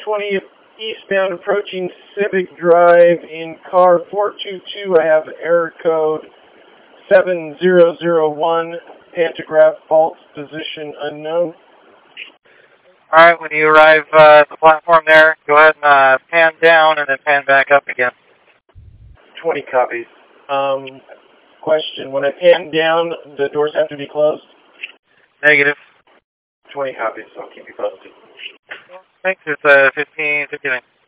20 eastbound approaching Civic Drive in car 422. I have error code 7001, pantograph fault, position unknown. Alright, when you arrive at the platform there, go ahead and pan down and then pan back up again. 20 copies. Question, when I pan down, the doors have to be closed? Negative. 20 copies, I'll keep you posted. Thanks, it's 15:59.